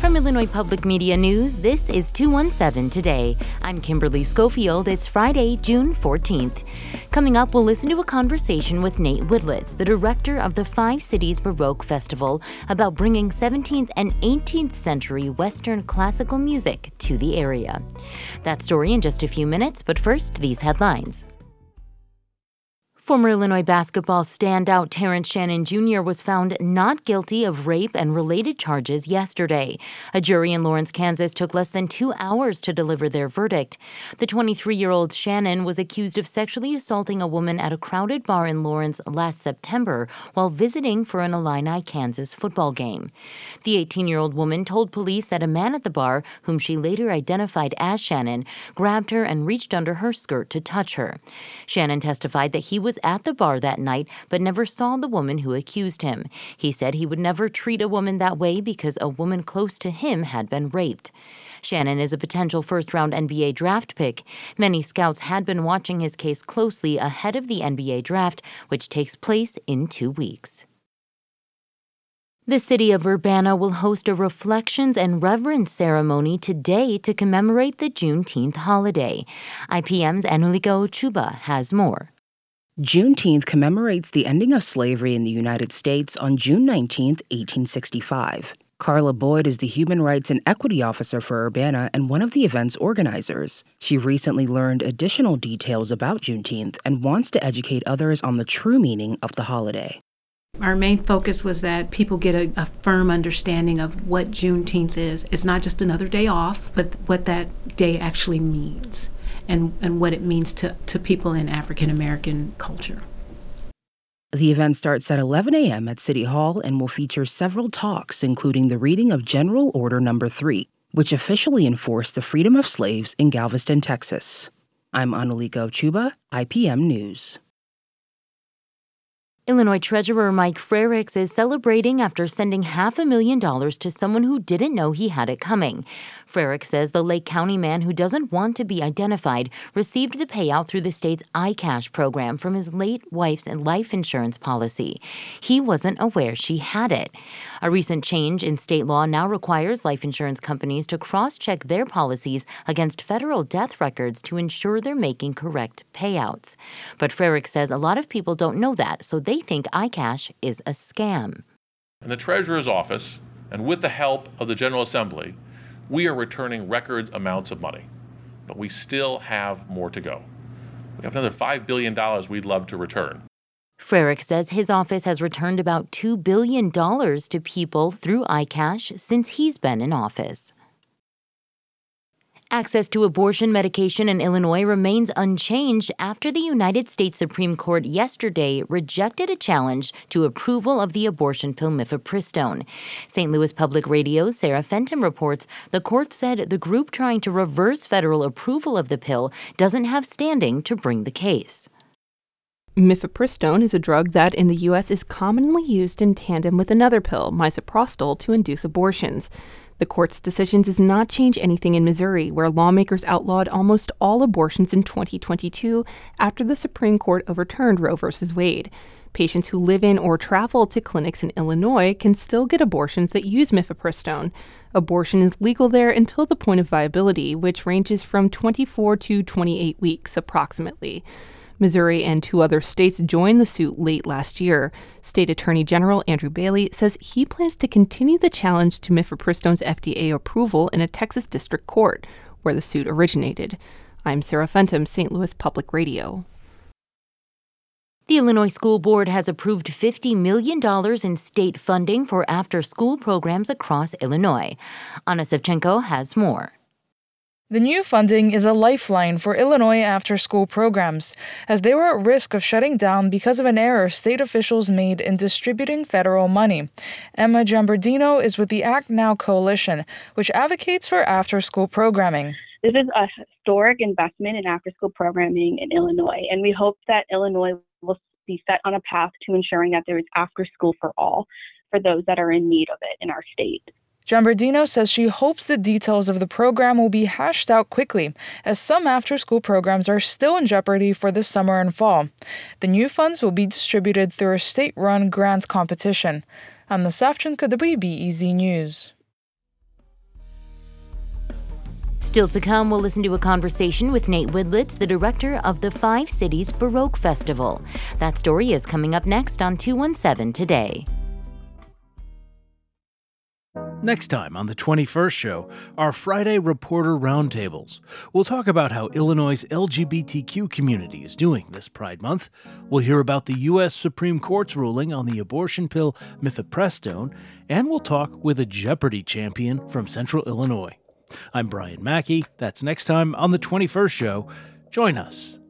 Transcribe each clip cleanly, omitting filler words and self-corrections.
From Illinois Public Media News, this is 217 Today. I'm Kimberly Schofield. It's Friday, June 14th. Coming up, we'll listen to a conversation with Nate Woodlitz, the director of the Five Cities Baroque Festival, about bringing 17th and 18th century Western classical music to the area. That story in just a few minutes, but first, these headlines. Former Illinois basketball standout Terrence Shannon Jr. was found not guilty of rape and related charges yesterday. A jury in Lawrence, Kansas took less than 2 hours to deliver their verdict. The 23-year-old Shannon was accused of sexually assaulting a woman at a crowded bar in Lawrence last September while visiting for an Illini, Kansas football game. The 18-year-old woman told police that a man at the bar, whom she later identified as Shannon, grabbed her and reached under her skirt to touch her. Shannon testified that he was at the bar that night but never saw the woman who accused him. He said he would never treat a woman that way because a woman close to him had been raped. Shannon is a potential first-round NBA draft pick. Many scouts had been watching his case closely ahead of the NBA draft, which takes place in 2 weeks. The city of Urbana will host a reflections and reverence ceremony today to commemorate the Juneteenth holiday. IPM's Anulika Ochuba has more. Juneteenth commemorates the ending of slavery in the United States on June 19, 1865. Carla Boyd is the Human Rights and Equity Officer for Urbana and one of the event's organizers. She recently learned additional details about Juneteenth and wants to educate others on the true meaning of the holiday. Our main focus was that people get a firm understanding of what Juneteenth is. It's not just another day off, but what that day actually means and what it means to people in African American culture. The event starts at 11 a.m. at City Hall and will feature several talks, including the reading of General Order No. 3, which officially enforced the freedom of slaves in Galveston, Texas. I'm Anulika Ochuba, IPM News. Illinois Treasurer Mike Frerichs is celebrating after sending $500,000 to someone who didn't know he had it coming. Frerichs says the Lake County man who doesn't want to be identified received the payout through the state's iCash program from his late wife's life insurance policy. He wasn't aware she had it. A recent change in state law now requires life insurance companies to cross-check their policies against federal death records to ensure they're making correct payouts. But Frerichs says a lot of people don't know that, so they think iCash is a scam. In the Treasurer's office, and with the help of the General Assembly, we are returning record amounts of money, but we still have more to go. We have another $5 billion we'd love to return. Frerichs says his office has returned about $2 billion to people through iCash since he's been in office. Access to abortion medication in Illinois remains unchanged after the United States Supreme Court yesterday rejected a challenge to approval of the abortion pill mifepristone. St. Louis Public Radio's Sarah Fenton reports the court said the group trying to reverse federal approval of the pill doesn't have standing to bring the case. Mifepristone is a drug that in the U.S. is commonly used in tandem with another pill, misoprostol, to induce abortions. The court's decision does not change anything in Missouri, where lawmakers outlawed almost all abortions in 2022 after the Supreme Court overturned Roe v. Wade. Patients who live in or travel to clinics in Illinois can still get abortions that use mifepristone. Abortion is legal there until the point of viability, which ranges from 24 to 28 weeks approximately. Missouri and 2 other states joined the suit late last year. State Attorney General Andrew Bailey says he plans to continue the challenge to mifepristone's FDA approval in a Texas district court, where the suit originated. I'm Sarah Fenton, St. Louis Public Radio. The Illinois School Board has approved $50 million in state funding for after-school programs across Illinois. Anna Savchenko has more. The new funding is a lifeline for Illinois after-school programs, as they were at risk of shutting down because of an error state officials made in distributing federal money. Emma Giambardino is with the Act Now Coalition, which advocates for after-school programming. This is a historic investment in after-school programming in Illinois, and we hope that Illinois will be set on a path to ensuring that there is after-school for all, for those that are in need of it in our state. Giambardino says she hopes the details of the program will be hashed out quickly, as some after-school programs are still in jeopardy for the summer and fall. The new funds will be distributed through a state-run grants competition. I'm the Savchenko, WBEZ News. Still to come, we'll listen to a conversation with Nate Widlitz, the director of the Five Cities Baroque Festival. That story is coming up next on 217 Today. Next time on the 21st Show, our Friday Reporter Roundtables. We'll talk about how Illinois' LGBTQ community is doing this Pride Month. We'll hear about the U.S. Supreme Court's ruling on the abortion pill mifepristone, and we'll talk with a Jeopardy champion from Central Illinois. I'm Brian Mackey. That's next time on the 21st Show. Join us.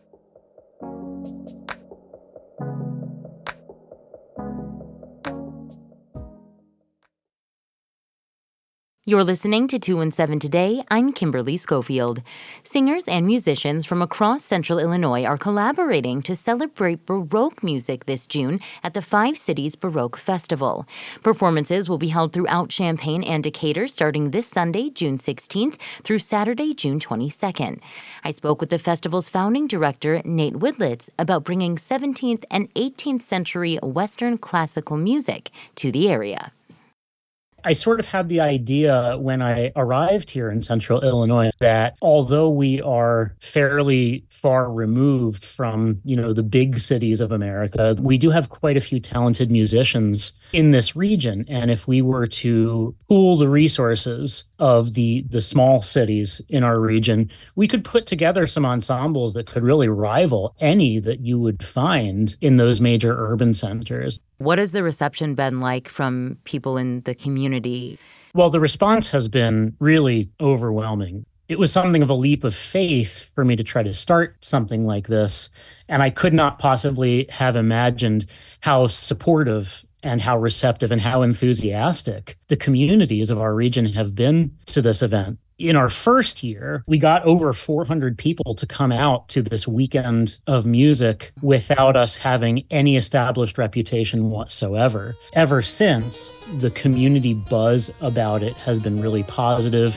You're listening to 217 Today. I'm Kimberly Schofield. Singers and musicians from across Central Illinois are collaborating to celebrate Baroque music this June at the Five Cities Baroque Festival. Performances will be held throughout Champaign and Decatur starting this Sunday, June 16th through Saturday, June 22nd. I spoke with the festival's founding director, Nate Widlitz, about bringing 17th and 18th century Western classical music to the area. I sort of had the idea when I arrived here in Central Illinois that although we are fairly far removed from, the big cities of America, we do have quite a few talented musicians in this region. And if we were to pool the resources of the small cities in our region, we could put together some ensembles that could really rival any that you would find in those major urban centers. What has the reception been like from people in the community? Well, the response has been really overwhelming. It was something of a leap of faith for me to try to start something like this, and I could not possibly have imagined how supportive and how receptive and how enthusiastic the communities of our region have been to this event. In our first year, we got over 400 people to come out to this weekend of music without us having any established reputation whatsoever. Ever since, the community buzz about it has been really positive.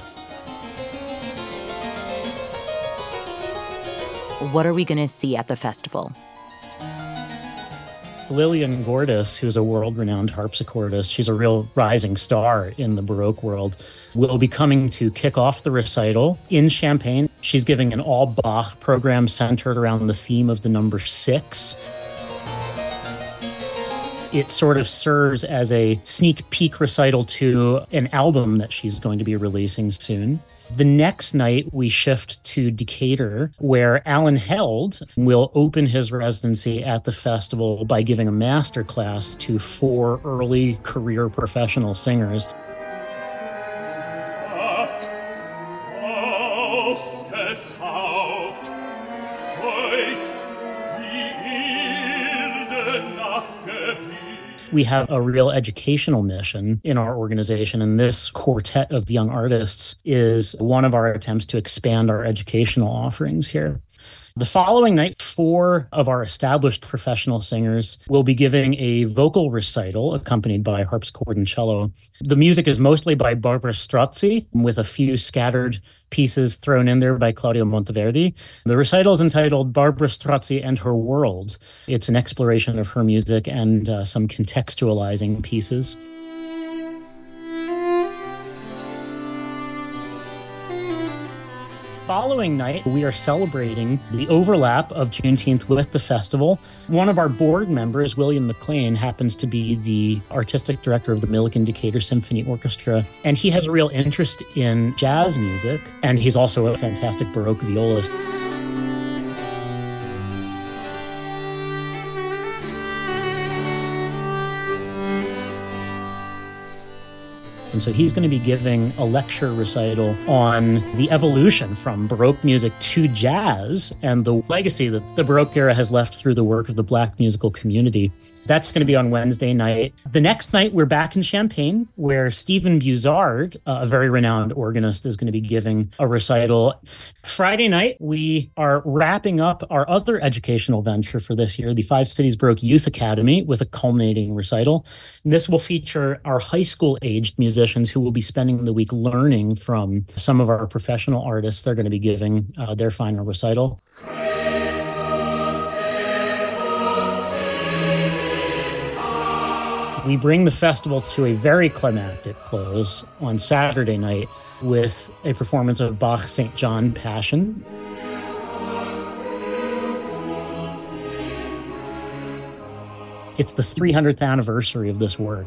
What are we going to see at the festival? Lillian Gordis, who's a world-renowned harpsichordist, she's a real rising star in the Baroque world, will be coming to kick off the recital in Champaign. She's giving an all-Bach program centered around the theme of the number 6. It sort of serves as a sneak peek recital to an album that she's going to be releasing soon. The next night, we shift to Decatur, where Alan Held will open his residency at the festival by giving a master class to 4 early career professional singers. We have a real educational mission in our organization, and this quartet of young artists is one of our attempts to expand our educational offerings here. The following night, 4 of our established professional singers will be giving a vocal recital accompanied by harpsichord and cello. The music is mostly by Barbara Strozzi, with a few scattered pieces thrown in there by Claudio Monteverdi. The recital is entitled Barbara Strozzi and Her World. It's an exploration of her music and some contextualizing pieces. Following night, we are celebrating the overlap of Juneteenth with the festival. One of our board members, William McLean, happens to be the artistic director of the Milliken Decatur Symphony Orchestra, and he has a real interest in jazz music, and he's also a fantastic Baroque violist. And so he's going to be giving a lecture recital on the evolution from Baroque music to jazz and the legacy that the Baroque era has left through the work of the Black musical community. That's going to be on Wednesday night. The next night, we're back in Champaign, where Stephen Buzard, a very renowned organist, is going to be giving a recital. Friday night, we are wrapping up our other educational venture for this year, the Five Cities Baroque Youth Academy, with a culminating recital. And this will feature our high school-aged musicians who will be spending the week learning from some of our professional artists. They're going to be giving their final recital. We bring the festival to a very climactic close on Saturday night with a performance of Bach's St. John Passion. It's the 300th anniversary of this work.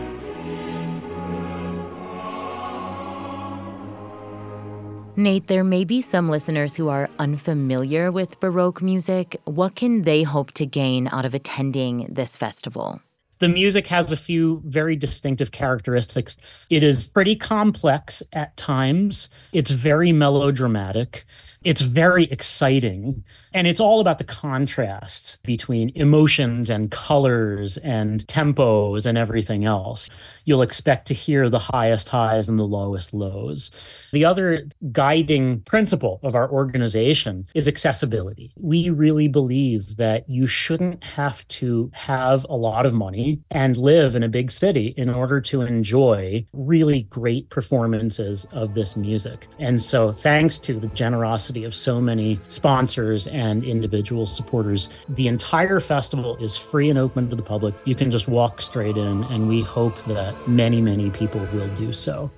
Nate, there may be some listeners who are unfamiliar with Baroque music. What can they hope to gain out of attending this festival? The music has a few very distinctive characteristics. It is pretty complex at times. It's very melodramatic. It's very exciting. And it's all about the contrasts between emotions and colors and tempos and everything else. You'll expect to hear the highest highs and the lowest lows. The other guiding principle of our organization is accessibility. We really believe that you shouldn't have to have a lot of money and live in a big city in order to enjoy really great performances of this music. And so thanks to the generosity of so many sponsors and individual supporters, the entire festival is free and open to the public. You can just walk straight in, and we hope that many, many people will do so.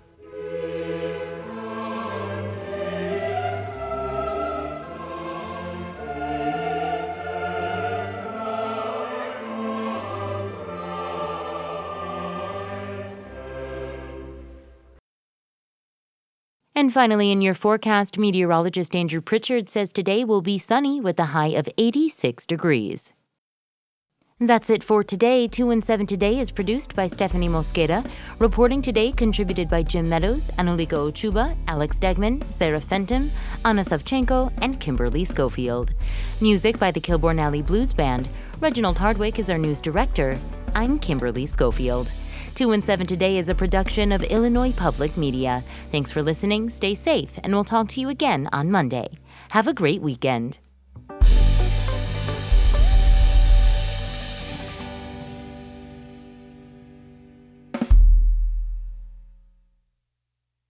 And finally, in your forecast, meteorologist Andrew Pritchard says today will be sunny with a high of 86 degrees. That's it for today. 2 and 7 Today is produced by Stephanie Mosqueda. Reporting today contributed by Jim Meadows, Anulika Ochuba, Alex Degman, Sarah Fenton, Anna Savchenko, and Kimberly Schofield. Music by the Kilbourne Alley Blues Band. Reginald Hardwick is our news director. I'm Kimberly Schofield. 2 and 7 Today is a production of Illinois Public Media. Thanks for listening, stay safe, and we'll talk to you again on Monday. Have a great weekend.